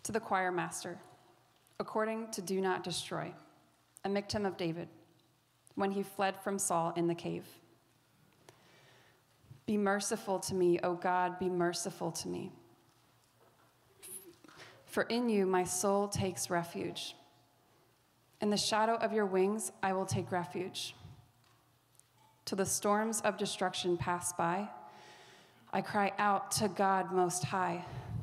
To the choir master, according to Do Not Destroy, a Michtam of David, when he fled from Saul in the cave. Be merciful to me, O God, be merciful to me. For in you my soul takes refuge. In the shadow of your wings I will take refuge. Till the storms of destruction pass by, I cry out to God Most High,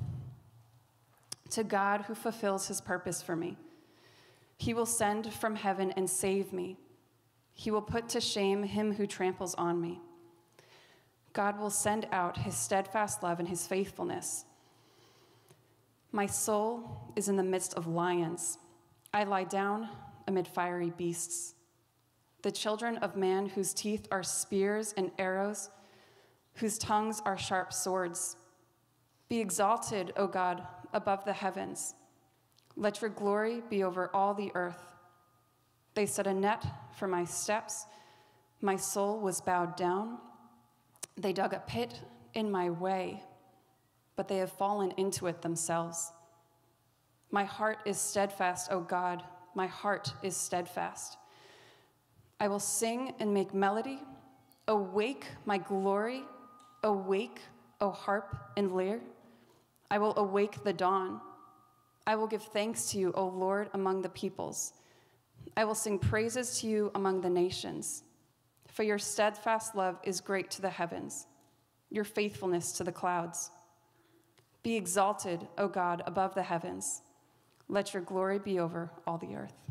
to God who fulfills his purpose for me. He will send from heaven and save me. He will put to shame him who tramples on me. God will send out his steadfast love and his faithfulness. My soul is in the midst of lions. I lie down amid fiery beasts. The children of man whose teeth are spears and arrows, whose tongues are sharp swords. Be exalted, O God, above the heavens. Let your glory be over all the earth. They set a net for my steps. My soul was bowed down. They dug a pit in my way, but they have fallen into it themselves. My heart is steadfast, O God. My heart is steadfast. I will sing and make melody. Awake, my glory. Awake, O harp and lyre. I will awake the dawn. I will give thanks to you, O Lord, among the peoples. I will sing praises to you among the nations. For your steadfast love is great to the heavens, your faithfulness to the clouds. Be exalted, O God, above the heavens. Let your glory be over all the earth.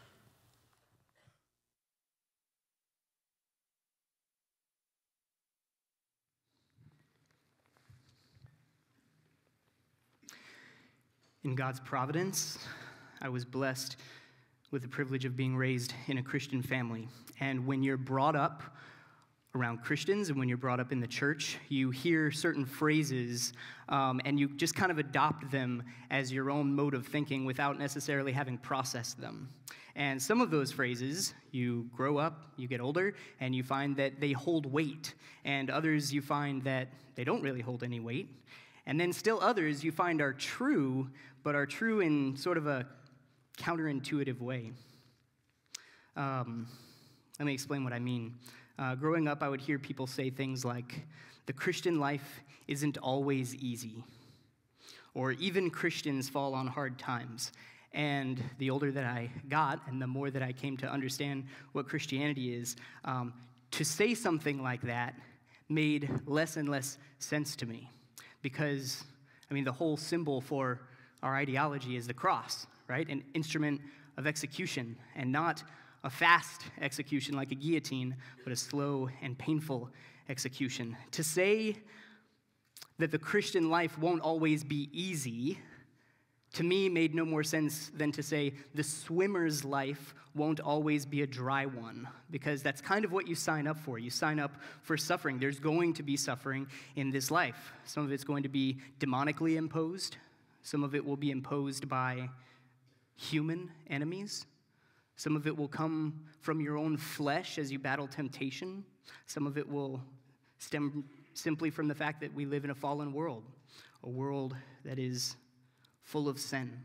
In God's providence, I was blessed with the privilege of being raised in a Christian family. And when you're brought up around Christians and when you're brought up in the church, you hear certain phrases and you just kind of adopt them as your own mode of thinking without necessarily having processed them. And some of those phrases, you grow up, you get older, and you find that they hold weight. And others you find that they don't really hold any weight. And then still others you find are true, but are true in sort of a counterintuitive way. Let me explain what I mean. Growing up, I would hear people say things like, the Christian life isn't always easy, or even Christians fall on hard times. And the older that I got, and the more that I came to understand what Christianity is, to say something like that made less and less sense to me. Because, the whole symbol for our ideology is the cross, right? An instrument of execution, and not a fast execution like a guillotine, but a slow and painful execution. To say that the Christian life won't always be easy, to me, made no more sense than to say the swimmer's life won't always be a dry one, because that's kind of what you sign up for. You sign up for suffering. There's going to be suffering in this life. Some of it's going to be demonically imposed. Some of it will be imposed by human enemies. Some of it will come from your own flesh as you battle temptation. Some of it will stem simply from the fact that we live in a fallen world, a world that is full of sin.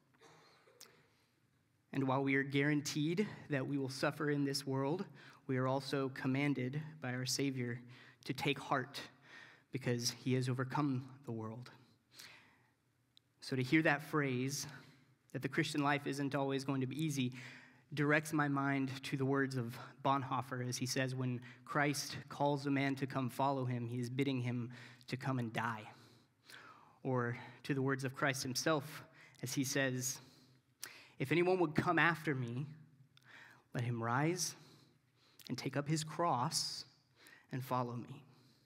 And while we are guaranteed that we will suffer in this world, we are also commanded by our Savior to take heart because he has overcome the world. So to hear that phrase, that the Christian life isn't always going to be easy, directs my mind to the words of Bonhoeffer as he says, when Christ calls a man to come follow him, he is bidding him to come and die. Or to the words of Christ himself as he says, if anyone would come after me, let him rise and take up his cross and follow me.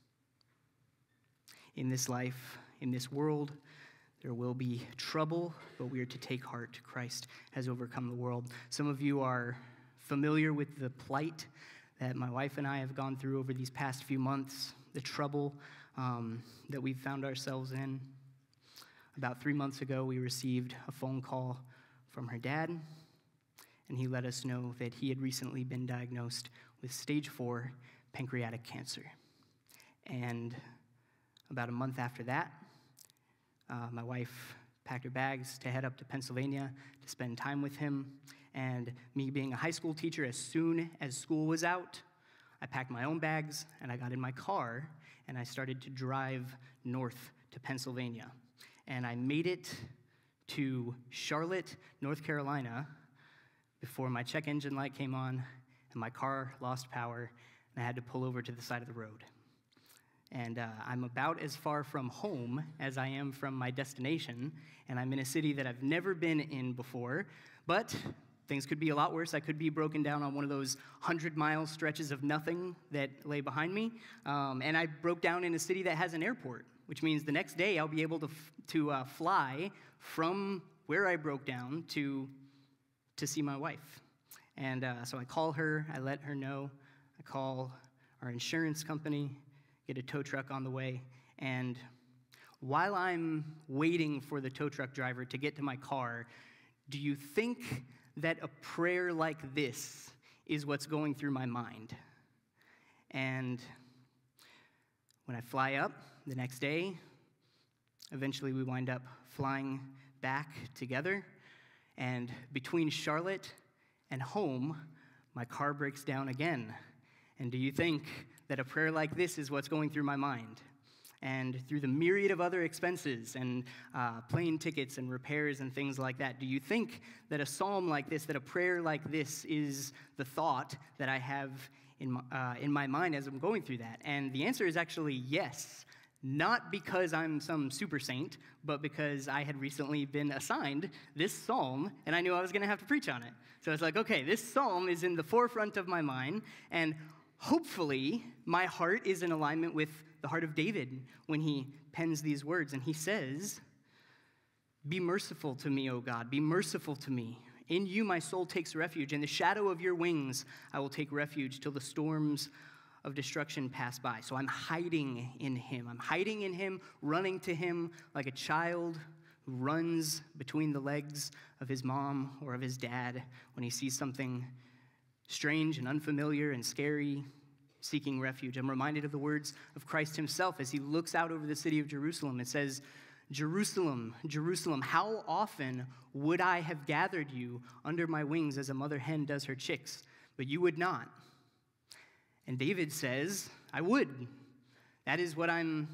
In this life, in this world, there will be trouble, but we are to take heart. Christ has overcome the world. Some of you are familiar with the plight that my wife and I have gone through over these past few months, the trouble that we've found ourselves in. About 3 months ago, we received a phone call from her dad, and he let us know that he had recently been diagnosed with stage 4 pancreatic cancer. And about a month after that, my wife packed her bags to head up to Pennsylvania to spend time with him. And me being a high school teacher, as soon as school was out, I packed my own bags and I got in my car and I started to drive north to Pennsylvania. And I made it to Charlotte, North Carolina, before my check engine light came on and my car lost power and I had to pull over to the side of the road. And I'm about as far from home as I am from my destination, and I'm in a city that I've never been in before, but things could be a lot worse. I could be broken down on one of those 100-mile stretches of nothing that lay behind me, and I broke down in a city that has an airport, which means the next day I'll be able to fly from where I broke down to see my wife. And so I call her, I let her know, I call our insurance company, get a tow truck on the way, and while I'm waiting for the tow truck driver to get to my car, do you think that a prayer like this is what's going through my mind? And when I fly up the next day, eventually we wind up flying back together, and between Charlotte and home, my car breaks down again. And do you think that a prayer like this is what's going through my mind? And through the myriad of other expenses and plane tickets and repairs and things like that, do you think that a psalm like this, that a prayer like this is the thought that I have in my mind as I'm going through that? And the answer is actually yes. Not because I'm some super saint, but because I had recently been assigned this psalm, and I knew I was going to have to preach on it. So it's like, okay, this psalm is in the forefront of my mind, and hopefully my heart is in alignment with the heart of David when he pens these words, and he says, "Be merciful to me, O God, be merciful to me. In you my soul takes refuge. In the shadow of your wings I will take refuge till the storms of destruction pass by." So I'm hiding in him. I'm hiding in him, running to him like a child who runs between the legs of his mom or of his dad when he sees something strange and unfamiliar and scary, seeking refuge. I'm reminded of the words of Christ himself as he looks out over the city of Jerusalem. It says, "Jerusalem, Jerusalem, how often would I have gathered you under my wings as a mother hen does her chicks, but you would not." And David says, I would. That is what I'm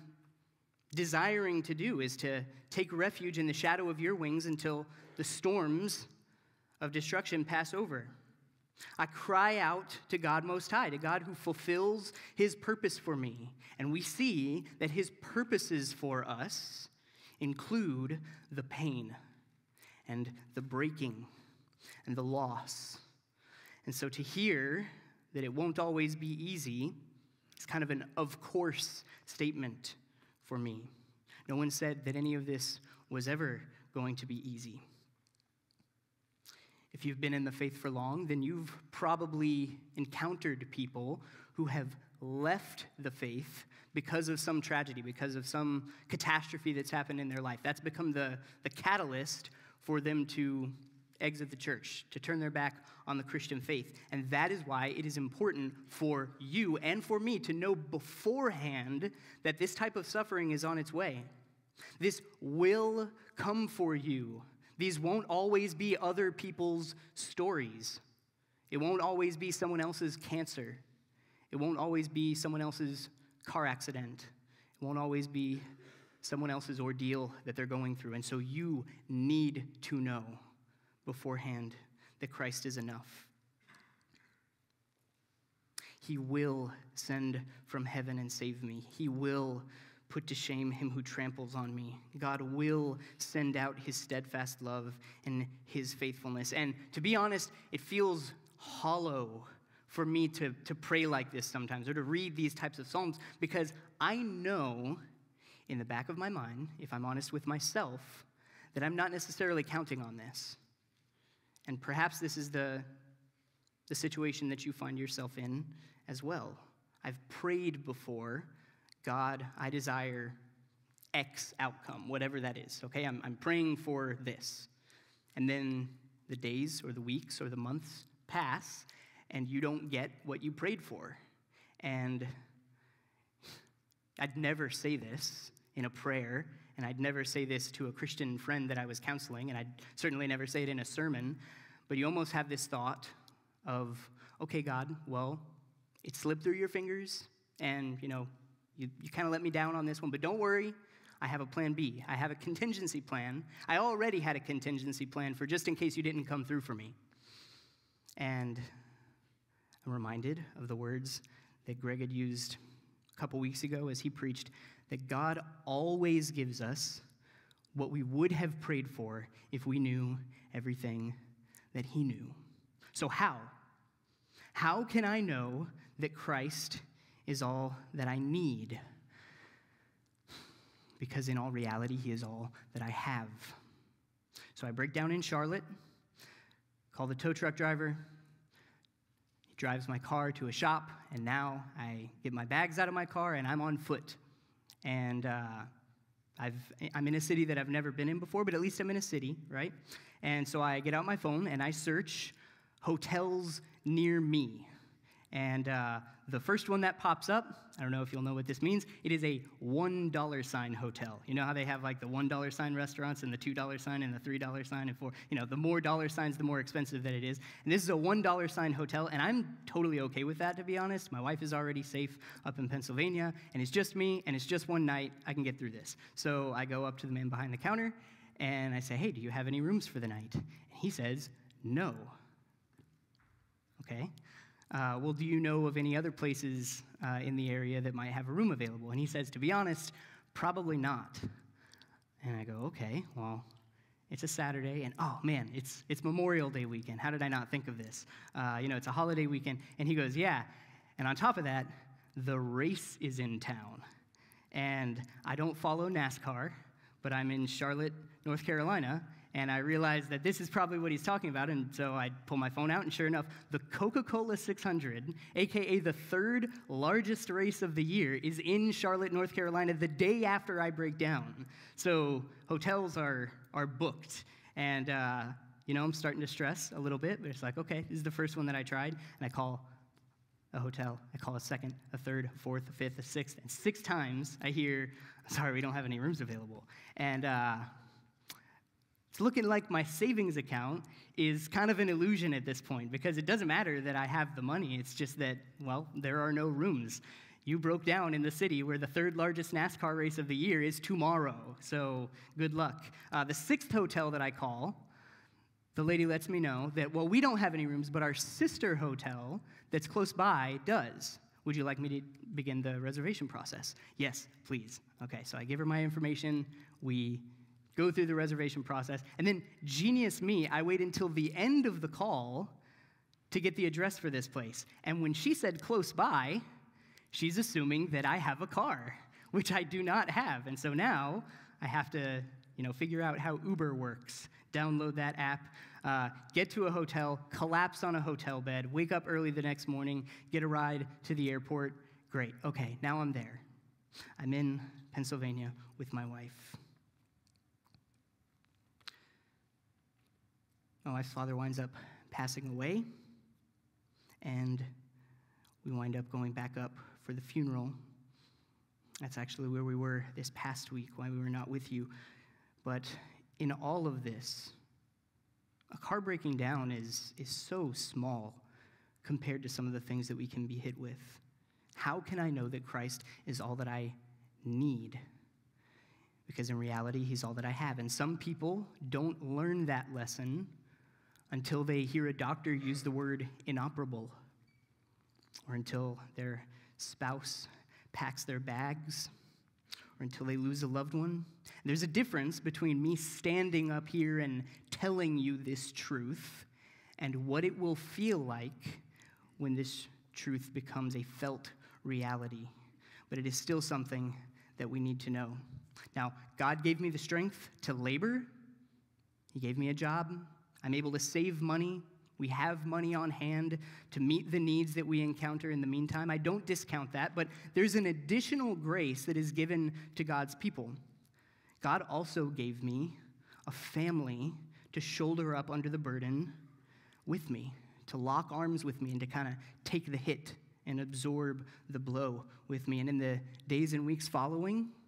desiring to do, is to take refuge in the shadow of your wings until the storms of destruction pass over. I cry out to God Most High, to God who fulfills his purpose for me. And we see that his purposes for us include the pain and the breaking and the loss. And so to hear that it won't always be easy is kind of an of course statement for me. No one said that any of this was ever going to be easy. If you've been in the faith for long, then you've probably encountered people who have left the faith because of some tragedy, because of some catastrophe that's happened in their life. That's become the catalyst for them to exit the church, to turn their back on the Christian faith. And that is why it is important for you and for me to know beforehand that this type of suffering is on its way. This will come for you. These won't always be other people's stories. It won't always be someone else's cancer. It won't always be someone else's car accident. It won't always be someone else's ordeal that they're going through. And so you need to know beforehand that Christ is enough. He will send from heaven and save me. He will put to shame him who tramples on me. God will send out his steadfast love and his faithfulness. And to be honest, it feels hollow for me to pray like this sometimes, or to read these types of psalms, because I know in the back of my mind, if I'm honest with myself, that I'm not necessarily counting on this. And perhaps this is the situation that you find yourself in as well. I've prayed before, God, I desire X outcome, whatever that is, okay? I'm praying for this. And then the days or the weeks or the months pass, and you don't get what you prayed for. And I'd never say this in a prayer and I'd never say this to a Christian friend that I was counseling, and I'd certainly never say it in a sermon, but you almost have this thought of, okay, God, well, it slipped through your fingers, and, you kind of let me down on this one, but don't worry, I have a plan B. I have a contingency plan. I already had a contingency plan for just in case you didn't come through for me. And I'm reminded of the words that Greg had used a couple weeks ago as he preached, that God always gives us what we would have prayed for if we knew everything that he knew. So how? How can I know that Christ is all that I need? Because in all reality, he is all that I have. So I break down in Charlotte, call the tow truck driver. He drives my car to a shop, and now I get my bags out of my car, and I'm on foot. And I'm in a city that I've never been in before, but at least I'm in a city, right? And so I get out my phone, and I search hotels near me. And the first one that pops up, I don't know if you'll know what this means, it is a $1 sign hotel. You know how they have like the $1 sign restaurants and the $2 sign and the $3 sign and the more dollar signs, the more expensive that it is. And this is a $1 sign hotel, and I'm totally okay with that, to be honest. My wife is already safe up in Pennsylvania, and it's just me, and it's just one night. I can get through this. So I go up to the man behind the counter, and I say, hey, do you have any rooms for the night? And he says, no. Okay. Well, do you know of any other places in the area that might have a room available? And he says, to be honest, probably not. And I go, okay, well, it's a Saturday, and oh man, it's Memorial Day weekend. How did I not think of this? It's a holiday weekend. And he goes, yeah. And on top of that, the race is in town. And I don't follow NASCAR, but I'm in Charlotte, North Carolina, and I realized that this is probably what he's talking about, and so I pull my phone out, and sure enough, the Coca-Cola 600, a.k.a. the third largest race of the year, is in Charlotte, North Carolina, the day after I break down. So hotels are booked, and I'm starting to stress a little bit, but it's like, okay, this is the first one that I tried, and I call a hotel. I call a second, a third, a fourth, a fifth, a sixth, and 6 times I hear, sorry, we don't have any rooms available. And it's looking like my savings account is kind of an illusion at this point, because it doesn't matter that I have the money. It's just that, well, there are no rooms. You broke down in the city where the third largest NASCAR race of the year is tomorrow, so good luck. The 6th hotel that I call, the lady lets me know that, well, we don't have any rooms, but our sister hotel that's close by does. Would you like me to begin the reservation process? Yes, please. Okay, so I give her my information. We go through the reservation process, and then, genius me, I wait until the end of the call to get the address for this place. And when she said close by, she's assuming that I have a car, which I do not have. And so now I have to, figure out how Uber works, download that app, get to a hotel, collapse on a hotel bed, wake up early the next morning, get a ride to the airport. Great, okay, now I'm there. I'm in Pennsylvania with my wife. My wife's father winds up passing away, and we wind up going back up for the funeral. That's actually where we were this past week, why we were not with you. But in all of this, a car breaking down is so small compared to some of the things that we can be hit with. How can I know that Christ is all that I need? Because in reality, he's all that I have. And some people don't learn that lesson until they hear a doctor use the word inoperable, or until their spouse packs their bags, or until they lose a loved one. There's a difference between me standing up here and telling you this truth and what it will feel like when this truth becomes a felt reality. But it is still something that we need to know. Now, God gave me the strength to labor. He gave me a job. I'm able to save money. We have money on hand to meet the needs that we encounter in the meantime. I don't discount that, but there's an additional grace that is given to God's people. God also gave me a family to shoulder up under the burden with me, to lock arms with me, and to kind of take the hit and absorb the blow with me. And in the days and weeks following,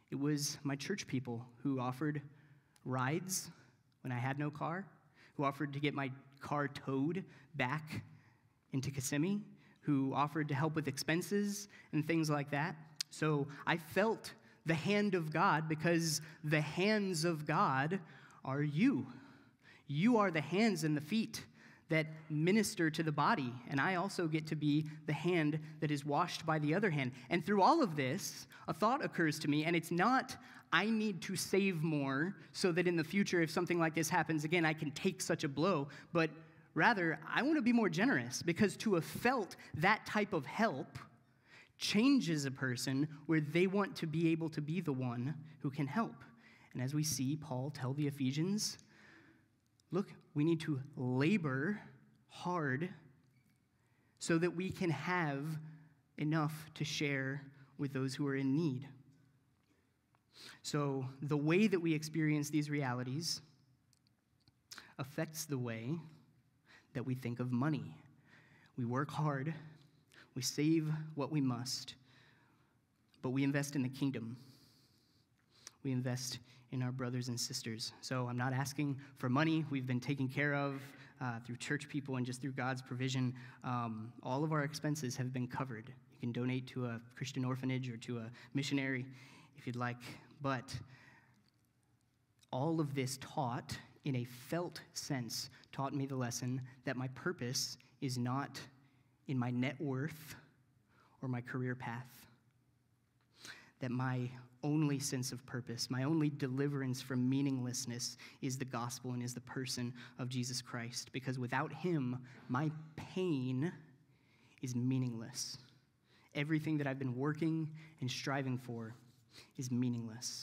It was my church people who offered rides when I had no car, who offered to get my car towed back into Kissimmee, who offered to help with expenses and things like that. So I felt the hand of God because the hands of God are you. You are the hands and the feet that minister to the body, and I also get to be the hand that is washed by the other hand. And through all of this, a thought occurs to me, and it's not, I need to save more so that in the future, if something like this happens again, I can take such a blow, but rather, I want to be more generous, because to have felt that type of help changes a person where they want to be able to be the one who can help. And as we see Paul tell the Ephesians, look, we need to labor hard so that we can have enough to share with those who are in need. So the way that we experience these realities affects the way that we think of money. We work hard, we save what we must, but we invest in the kingdom. We invest in our brothers and sisters. So I'm not asking for money. We've been taken care of through church people and just through God's provision. All of our expenses have been covered. You can donate to a Christian orphanage or to a missionary if you'd like. But all of this taught, in a felt sense, taught me the lesson that my purpose is not in my net worth or my career path. That my only sense of purpose, my only deliverance from meaninglessness is the gospel and is the person of Jesus Christ. Because without him, my pain is meaningless. Everything that I've been working and striving for is meaningless.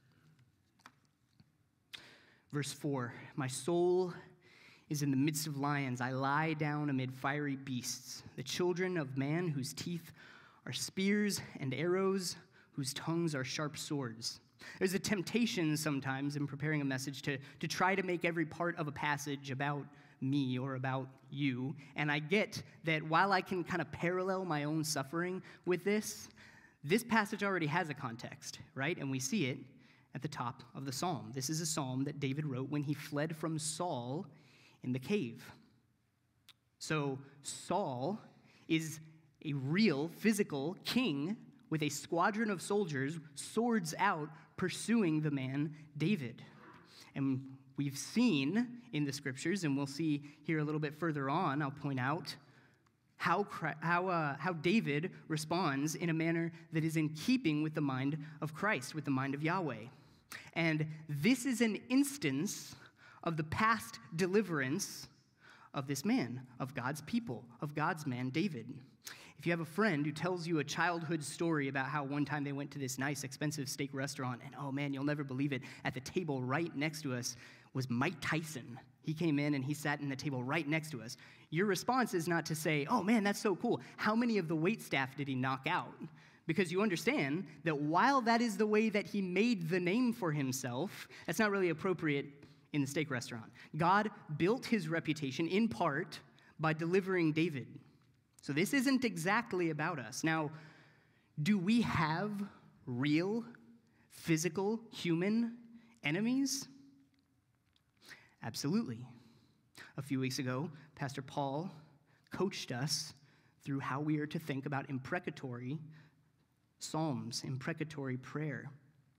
Verse 4, my soul is in the midst of lions. I lie down amid fiery beasts, the children of man whose teeth are spears and arrows, whose tongues are sharp swords. There's a temptation sometimes in preparing a message to try to make every part of a passage about me or about you. And I get that while I can kind of parallel my own suffering with this passage already has a context, right? And we see it at the top of the psalm. This is a psalm that David wrote when he fled from Saul in the cave. So Saul is a real physical king with a squadron of soldiers, swords out, pursuing the man David. And we've seen in the scriptures, and we'll see here a little bit further on, I'll point out, how David responds in a manner that is in keeping with the mind of Christ, with the mind of Yahweh. And this is an instance of the past deliverance of this man, of God's people, of God's man, David. If you have a friend who tells you a childhood story about how one time they went to this nice, expensive steak restaurant, and oh man, you'll never believe it, at the table right next to us was Mike Tyson. He came in and he sat in the table right next to us. Your response is not to say, oh man, that's so cool. How many of the waitstaff did he knock out? Because you understand that while that is the way that he made the name for himself, that's not really appropriate in the steak restaurant. God built his reputation in part by delivering David. So this isn't exactly about us. Now, do we have real, physical, human enemies? Absolutely. A few weeks ago, Pastor Paul coached us through how we are to think about imprecatory psalms, imprecatory prayer.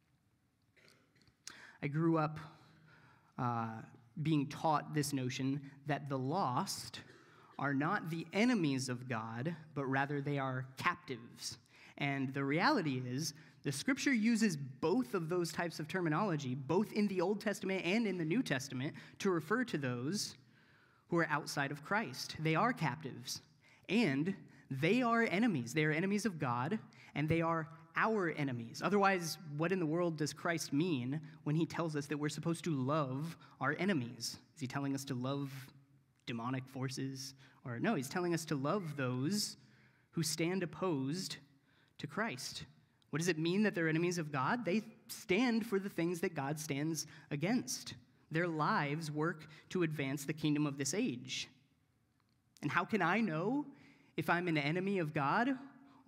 I grew up being taught this notion that the lost are not the enemies of God, but rather they are captives. And the reality is, the scripture uses both of those types of terminology, both in the Old Testament and in the New Testament, to refer to those who are outside of Christ. They are captives, and they are enemies. They are enemies of God, and they are our enemies. Otherwise, what in the world does Christ mean when he tells us that we're supposed to love our enemies? Is he telling us to love demonic forces? Or no, he's telling us to love those who stand opposed to Christ. What does it mean that they're enemies of God? They stand for the things that God stands against. Their lives work to advance the kingdom of this age. And how can I know if I'm an enemy of God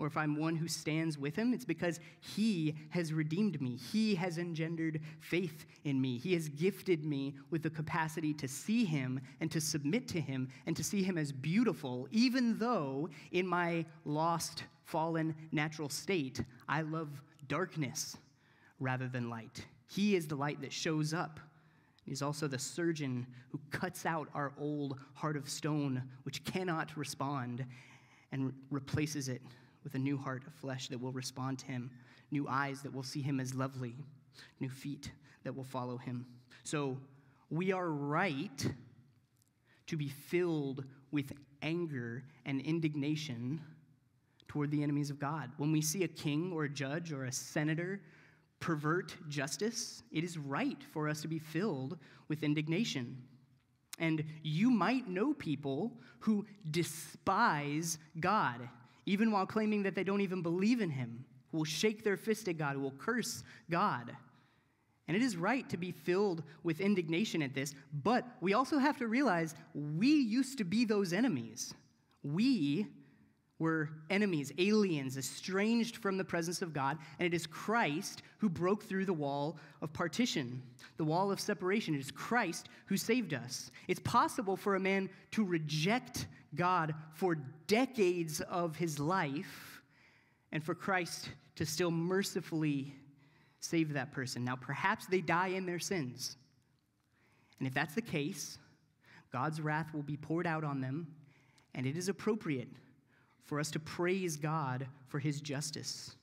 or if I'm one who stands with him, it's because he has redeemed me. He has engendered faith in me. He has gifted me with the capacity to see him and to submit to him and to see him as beautiful, even though in my lost, fallen, natural state, I love darkness rather than light. He is the light that shows up. He's also the surgeon who cuts out our old heart of stone, which cannot respond, and replaces it with a new heart of flesh that will respond to him, new eyes that will see him as lovely, new feet that will follow him. So we are right to be filled with anger and indignation toward the enemies of God. When we see a king or a judge or a senator pervert justice, it is right for us to be filled with indignation. And you might know people who despise God, even while claiming that they don't even believe in him, who will shake their fist at God, who will curse God. And it is right to be filled with indignation at this, but we also have to realize we used to be those enemies. We were enemies, aliens, estranged from the presence of God, and it is Christ who broke through the wall of partition, the wall of separation. It is Christ who saved us. It's possible for a man to reject God for decades of his life, and for Christ to still mercifully save that person. Now, perhaps they die in their sins, and if that's the case, God's wrath will be poured out on them, and it is appropriate for us to praise God for his justice,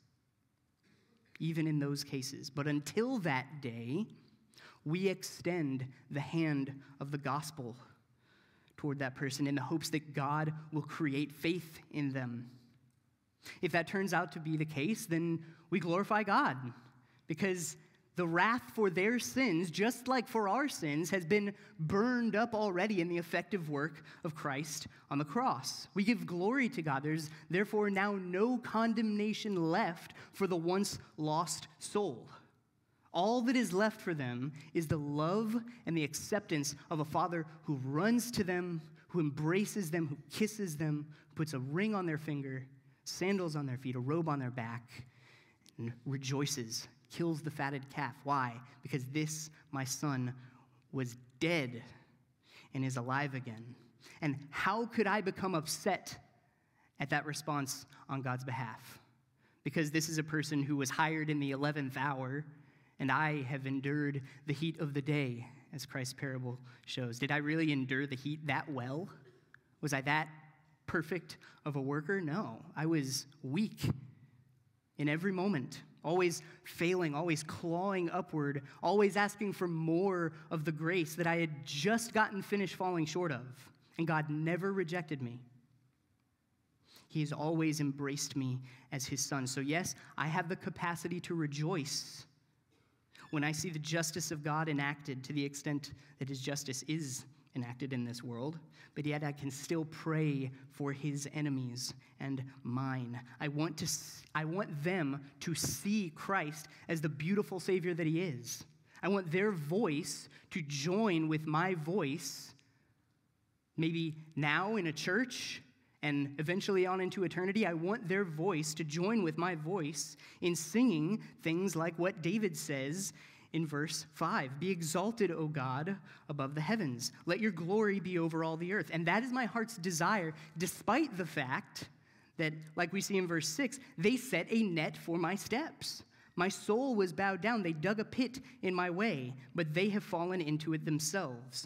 even in those cases. But until that day, we extend the hand of the gospel toward that person in the hopes that God will create faith in them. If that turns out to be the case, then we glorify God, because the wrath for their sins, just like for our sins, has been burned up already in the effective work of Christ on the cross. We give glory to God. There's therefore now no condemnation left for the once lost soul. All that is left for them is the love and the acceptance of a Father who runs to them, who embraces them, who kisses them, who puts a ring on their finger, sandals on their feet, a robe on their back, and rejoices, kills the fatted calf. Why? Because this, my son, was dead and is alive again. And how could I become upset at that response on God's behalf? Because this is a person who was hired in the 11th hour, and I have endured the heat of the day, as Christ's parable shows. Did I really endure the heat that well? Was I that perfect of a worker? No. I was weak in every moment, always failing, always clawing upward, always asking for more of the grace that I had just gotten finished falling short of. And God never rejected me. He has always embraced me as his son. So yes, I have the capacity to rejoice when I see the justice of God enacted to the extent that his justice is enacted in this world, but yet I can still pray for his enemies and mine. I want them to see Christ as the beautiful Savior that he is. I want their voice to join with my voice, maybe now in a church and eventually on into eternity. I want their voice to join with my voice in singing things like what David says in verse 5. Be exalted, O God, above the heavens. Let your glory be over all the earth. And that is my heart's desire, despite the fact that, like we see in verse 6, they set a net for my steps. My soul was bowed down. They dug a pit in my way, but they have fallen into it themselves.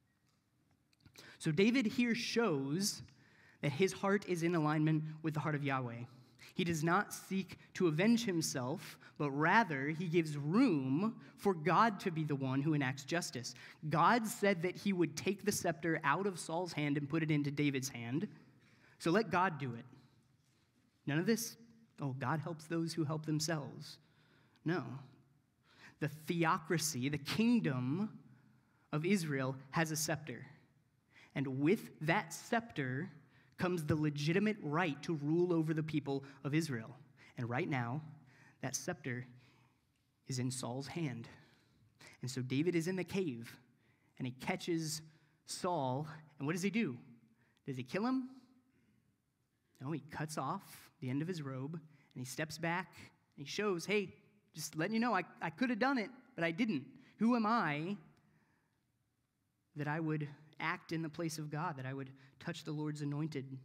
So David here shows that his heart is in alignment with the heart of Yahweh. He does not seek to avenge himself, but rather he gives room for God to be the one who enacts justice. God said that he would take the scepter out of Saul's hand and put it into David's hand. So let God do it. None of this, oh, God helps those who help themselves. No. The theocracy, the kingdom of Israel has a scepter. And with that scepter comes the legitimate right to rule over the people of Israel. And right now, that scepter is in Saul's hand. And so David is in the cave, and he catches Saul, and what does he do? Does he kill him? No, he cuts off the end of his robe, and he steps back, and he shows, hey, just letting you know, I could have done it, but I didn't. Who am I that I would act in the place of God, that I would touch the Lord's anointed?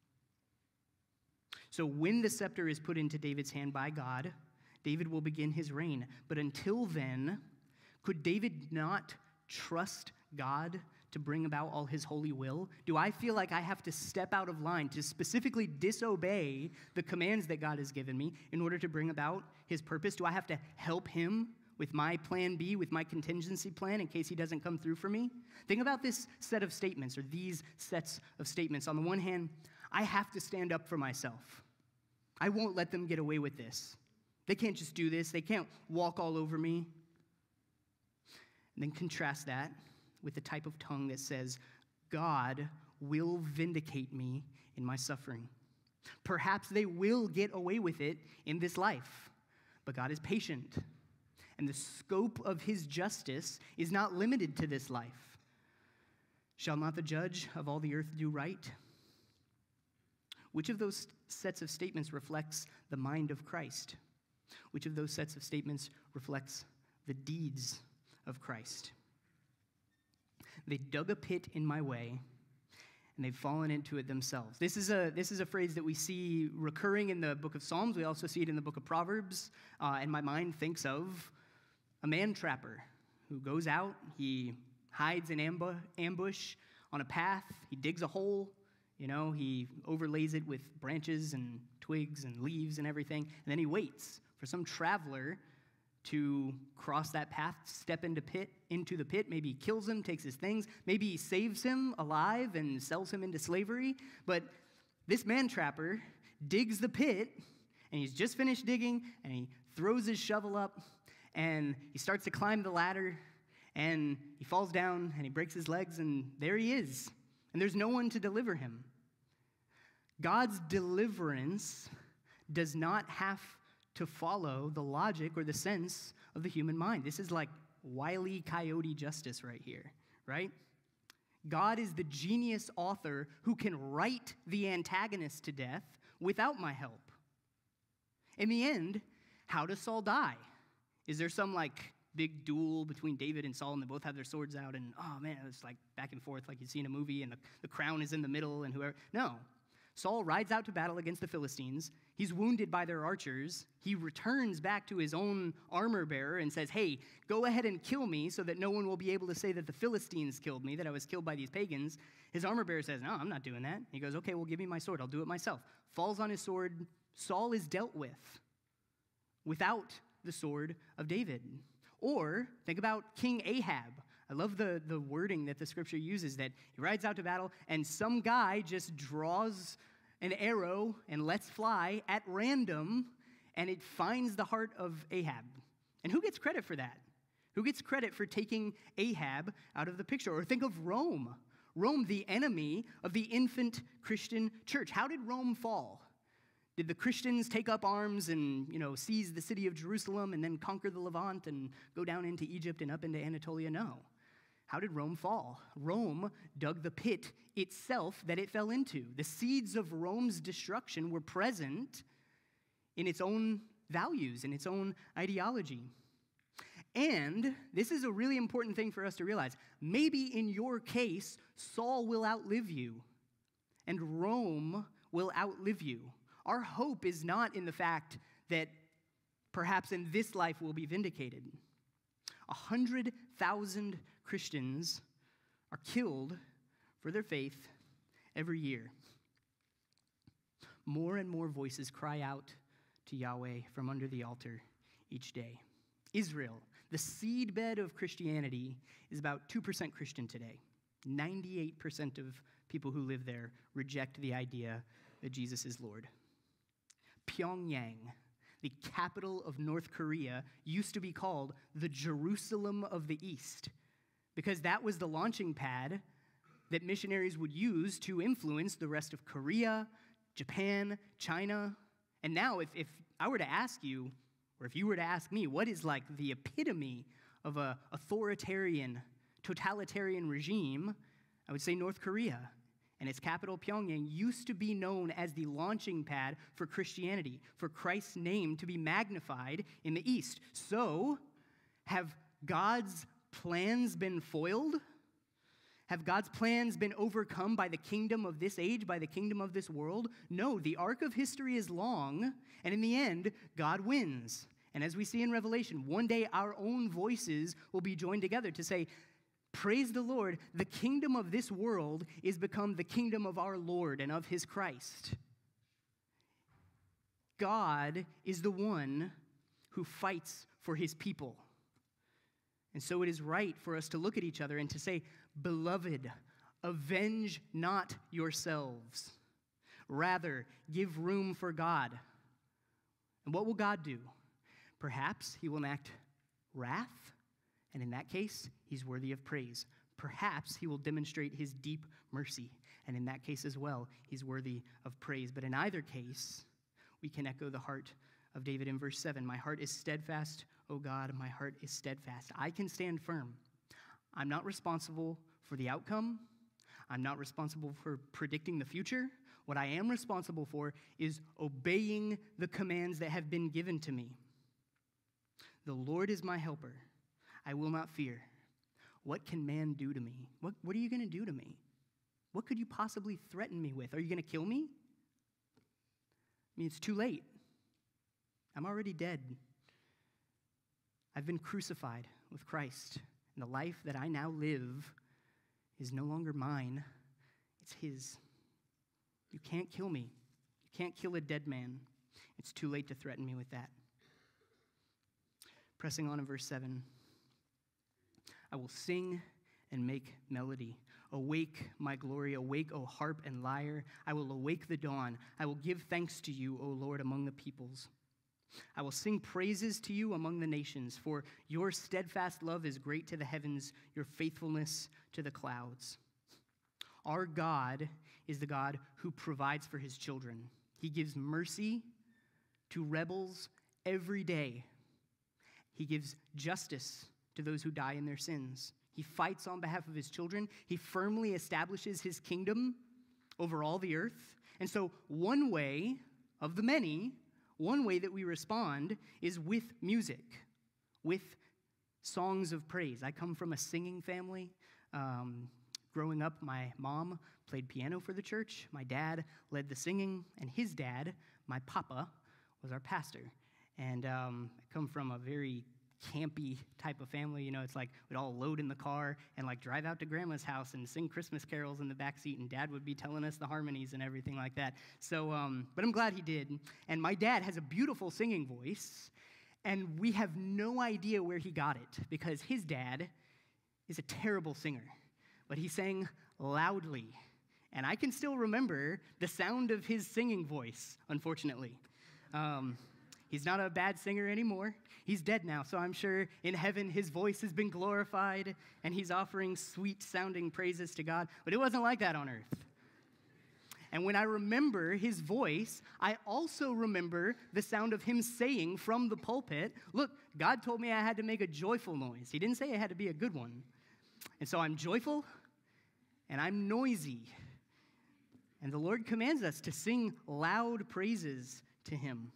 So when the scepter is put into David's hand by God, David will begin his reign. But until then, could David not trust God to bring about all his holy will? Do I feel like I have to step out of line to specifically disobey the commands that God has given me in order to bring about his purpose? Do I have to help him with my plan B, with my contingency plan in case he doesn't come through for me? Think about this set of statements, or these sets of statements. On the one hand, I have to stand up for myself. I won't let them get away with this. They can't just do this. They can't walk all over me. And then contrast that with the type of tongue that says, God will vindicate me in my suffering. Perhaps they will get away with it in this life, but God is patient, and the scope of his justice is not limited to this life. Shall not the judge of all the earth do right? Which of those sets of statements reflects the mind of Christ? Which of those sets of statements reflects the deeds of Christ? They dug a pit in my way, and they've fallen into it themselves. This is a phrase that we see recurring in the book of Psalms. We also see it in the book of Proverbs, and my mind thinks of a man-trapper who goes out, he hides in ambush on a path, he digs a hole, he overlays it with branches and twigs and leaves and everything, and then he waits for some traveler to cross that path, step into the pit. Maybe he kills him, takes his things. Maybe he saves him alive and sells him into slavery. But this man-trapper digs the pit, and he's just finished digging, and he throws his shovel up, and he starts to climb the ladder, and he falls down, and he breaks his legs, and there he is. And there's no one to deliver him. God's deliverance does not have to follow the logic or the sense of the human mind. This is like Wile E. Coyote justice right here, right? God is the genius author who can write the antagonist to death without my help. In the end, how does Saul die? Is there some big duel between David and Saul, and they both have their swords out, and oh man, it's like back and forth like you see in a movie, and the crown is in the middle, and whoever? No. Saul rides out to battle against the Philistines. He's wounded by their archers. He returns back to his own armor bearer and says, hey, go ahead and kill me so that no one will be able to say that the Philistines killed me, that I was killed by these pagans. His armor bearer says, no, I'm not doing that. He goes, okay, well, give me my sword. I'll do it myself. Falls on his sword. Saul is dealt with without the sword of David. Or think about King Ahab. I love the wording that the scripture uses, that he rides out to battle and some guy just draws an arrow and lets fly at random, and it finds the heart of Ahab. And who gets credit for that? Who gets credit for taking Ahab out of the picture? Or think of Rome. Rome, the enemy of the infant Christian church. How did Rome fall? Did the Christians take up arms and, seize the city of Jerusalem and then conquer the Levant and go down into Egypt and up into Anatolia? No. How did Rome fall? Rome dug the pit itself that it fell into. The seeds of Rome's destruction were present in its own values, in its own ideology. And this is a really important thing for us to realize. Maybe in your case, Saul will outlive you, and Rome will outlive you. Our hope is not in the fact that perhaps in this life we'll be vindicated. 100,000 Christians are killed for their faith every year. More and more voices cry out to Yahweh from under the altar each day. Israel, the seedbed of Christianity, is about 2% Christian today. 98% of people who live there reject the idea that Jesus is Lord. Pyongyang, the capital of North Korea, used to be called the Jerusalem of the East, because that was the launching pad that missionaries would use to influence the rest of Korea, Japan, China. And now, if I were to ask you, or if you were to ask me, what is the epitome of an authoritarian, totalitarian regime, I would say North Korea. and its capital, Pyongyang, used to be known as the launching pad for Christianity, for Christ's name to be magnified in the East. So, have God's plans been foiled? Have God's plans been overcome by the kingdom of this age, by the kingdom of this world? No, the arc of history is long, and in the end, God wins. And as we see in Revelation, one day our own voices will be joined together to say, praise the Lord, the kingdom of this world is become the kingdom of our Lord and of his Christ. God is the one who fights for his people. And so it is right for us to look at each other and to say, beloved, avenge not yourselves. Rather, give room for God. And what will God do? Perhaps he will enact wrath, and in that case, he's worthy of praise. Perhaps he will demonstrate his deep mercy, and in that case as well, he's worthy of praise. But in either case, we can echo the heart of David in verse 7. My heart is steadfast, O God, my heart is steadfast. I can stand firm. I'm not responsible for the outcome. I'm not responsible for predicting the future. What I am responsible for is obeying the commands that have been given to me. The Lord is my helper. I will not fear. What can man do to me? What are you going to do to me? What could you possibly threaten me with? Are you going to kill me? I mean, it's too late. I'm already dead. I've been crucified with Christ, and the life that I now live is no longer mine. It's his. You can't kill me. You can't kill a dead man. It's too late to threaten me with that. Pressing on in verse 7. I will sing and make melody. Awake, my glory, awake, O harp and lyre. I will awake the dawn. I will give thanks to you, O Lord, among the peoples. I will sing praises to you among the nations, for your steadfast love is great to the heavens, your faithfulness to the clouds. Our God is the God who provides for his children. He gives mercy to rebels every day. He gives justice to those who die in their sins. He fights on behalf of his children. He firmly establishes his kingdom over all the earth. And so one way of the many, one way that we respond is with music, with songs of praise. I come from a singing family. Growing up, my mom played piano for the church. My dad led the singing, and his dad, my papa, was our pastor. And I come from a very campy type of family. You know, it's like we'd all load in the car and like drive out to grandma's house and sing Christmas carols in the back seat, and dad would be telling us the harmonies and everything like that. So, but I'm glad he did. And my dad has a beautiful singing voice, and we have no idea where he got it because his dad is a terrible singer, but he sang loudly. And I can still remember the sound of his singing voice, unfortunately. He's not a bad singer anymore. He's dead now, so I'm sure in heaven his voice has been glorified and he's offering sweet-sounding praises to God. But it wasn't like that on earth. And when I remember his voice, I also remember the sound of him saying from the pulpit, look, God told me I had to make a joyful noise. He didn't say it had to be a good one. And so I'm joyful and I'm noisy. And the Lord commands us to sing loud praises to him.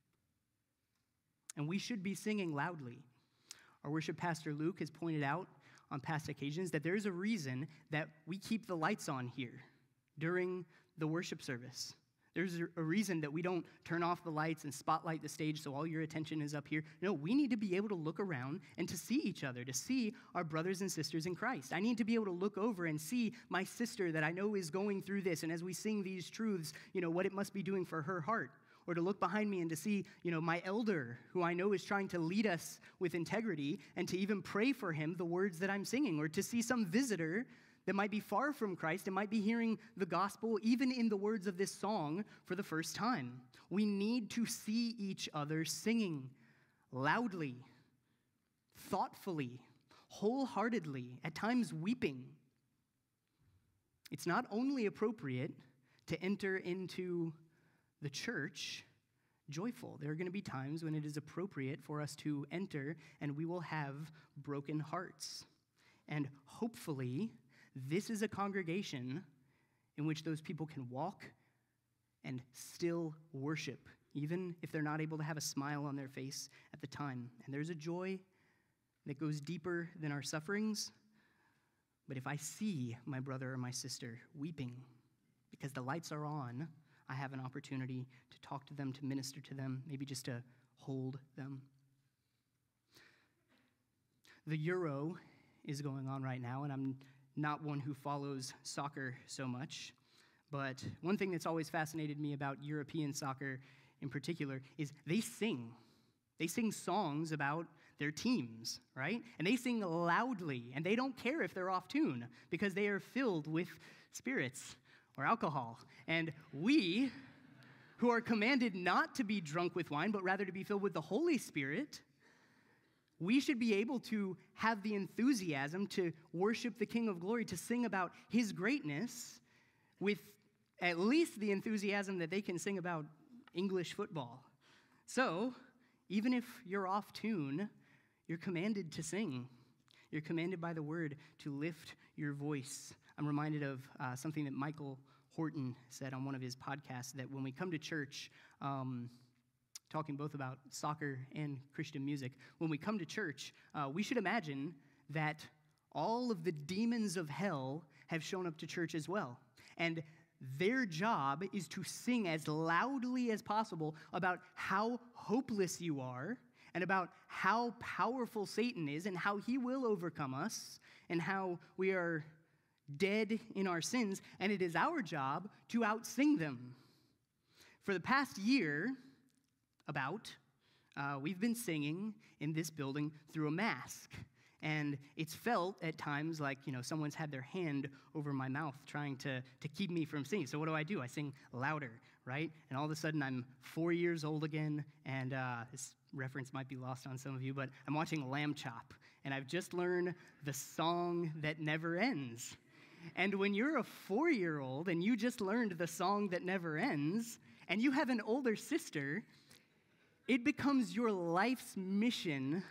And we should be singing loudly. Our worship pastor Luke has pointed out on past occasions that there's a reason that we keep the lights on here during the worship service. There's a reason that we don't turn off the lights and spotlight the stage so all your attention is up here. No, we need to be able to look around and to see each other, to see our brothers and sisters in Christ. I need to be able to look over and see my sister that I know is going through this, and as we sing these truths, what it must be doing for her heart. Or to look behind me and to see, my elder, who I know is trying to lead us with integrity, and to even pray for him the words that I'm singing. Or to see some visitor that might be far from Christ and might be hearing the gospel, even in the words of this song, for the first time. We need to see each other singing loudly, thoughtfully, wholeheartedly, at times weeping. It's not only appropriate to enter into the church joyful. There are going to be times when it is appropriate for us to enter and we will have broken hearts. And hopefully, this is a congregation in which those people can walk and still worship, even if they're not able to have a smile on their face at the time. And there's a joy that goes deeper than our sufferings. But if I see my brother or my sister weeping because the lights are on, I have an opportunity to talk to them, to minister to them, maybe just to hold them. The Euro is going on right now, and I'm not one who follows soccer so much, but one thing that's always fascinated me about European soccer in particular is they sing. They sing songs about their teams, right? And they sing loudly, and they don't care if they're off tune because they are filled with spirits or alcohol. And we, who are commanded not to be drunk with wine, but rather to be filled with the Holy Spirit, we should be able to have the enthusiasm to worship the King of Glory, to sing about his greatness with at least the enthusiasm that they can sing about English football. So, even if you're off tune, you're commanded to sing. You're commanded by the word to lift your voice. I'm reminded of something that Michael Horton said on one of his podcasts, that when we come to church, talking both about soccer and Christian music, when we come to church, we should imagine that all of the demons of hell have shown up to church as well. And their job is to sing as loudly as possible about how hopeless you are and about how powerful Satan is and how he will overcome us and how we are dead in our sins. And it is our job to outsing them. For the past year, we've been singing in this building through a mask. And it's felt at times like, someone's had their hand over my mouth trying to keep me from singing. So what do? I sing louder, right? And all of a sudden, I'm 4 years old again, and this reference might be lost on some of you, but I'm watching Lamb Chop, and I've just learned the song that never ends. And when you're a 4-year-old and you just learned the song that never ends, and you have an older sister, it becomes your life's mission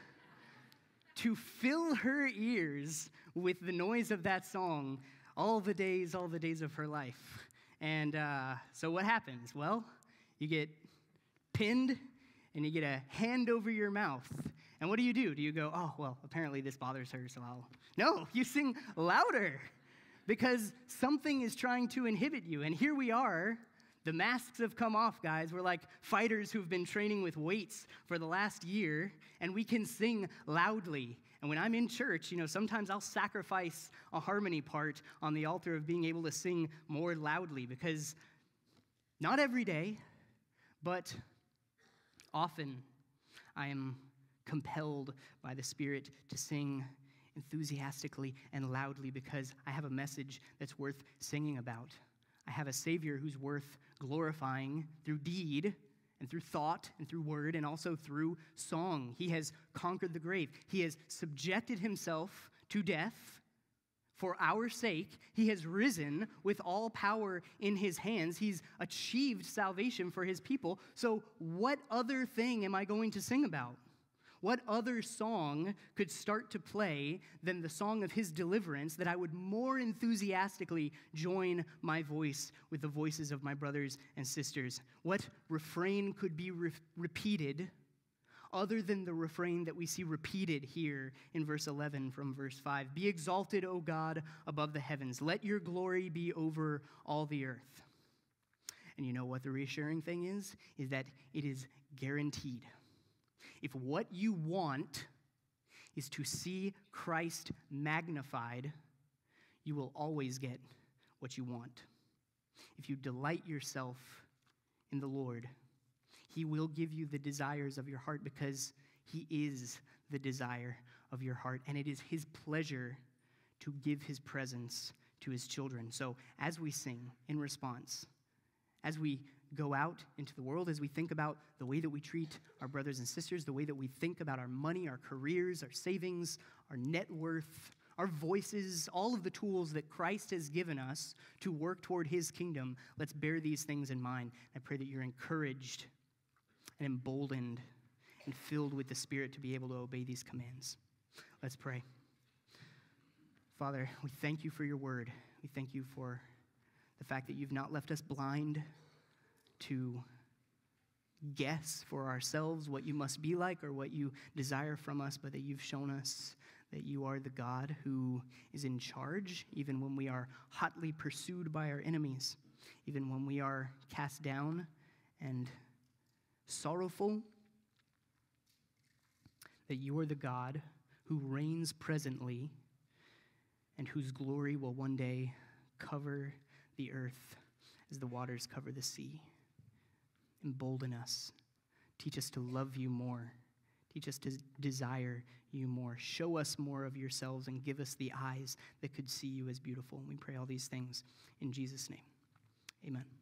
to fill her ears with the noise of that song all the days of her life. And so what happens? Well, you get pinned and you get a hand over your mouth. And what do? Do you go, oh, well, apparently this bothers her, so I'll... No, you sing louder because something is trying to inhibit you. And here we are. The masks have come off, guys. We're like fighters who've been training with weights for the last year, and we can sing loudly. And when I'm in church, sometimes I'll sacrifice a harmony part on the altar of being able to sing more loudly, because not every day, but often I am compelled by the Spirit to sing enthusiastically and loudly because I have a message that's worth singing about. I have a Savior who's worth glorifying through deed and through thought and through word and also through song. He has conquered the grave. He has subjected himself to death for our sake. He has risen with all power in his hands. He's achieved salvation for his people. So what other thing am I going to sing about? What other song could start to play than the song of his deliverance that I would more enthusiastically join my voice with the voices of my brothers and sisters? What refrain could be repeated other than the refrain that we see repeated here in verse 11 from verse 5? Be exalted, O God, above the heavens. Let your glory be over all the earth. And you know what the reassuring thing is? Is that it is guaranteed. If what you want is to see Christ magnified, you will always get what you want. If you delight yourself in the Lord, he will give you the desires of your heart because he is the desire of your heart, and it is his pleasure to give his presence to his children. So as we sing in response, as we go out into the world, as we think about the way that we treat our brothers and sisters, the way that we think about our money, our careers, our savings, our net worth, our voices, all of the tools that Christ has given us to work toward his kingdom, let's bear these things in mind. I pray that you're encouraged and emboldened and filled with the Spirit to be able to obey these commands. Let's pray. Father, we thank you for your word. We thank you for the fact that you've not left us blind to guess for ourselves what you must be like or what you desire from us, but that you've shown us that you are the God who is in charge, even when we are hotly pursued by our enemies, even when we are cast down and sorrowful, that you are the God who reigns presently and whose glory will one day cover the earth as the waters cover the sea. Embolden us. Teach us to love you more. Teach us to desire you more. Show us more of yourselves and give us the eyes that could see you as beautiful. And we pray all these things in Jesus' name. Amen.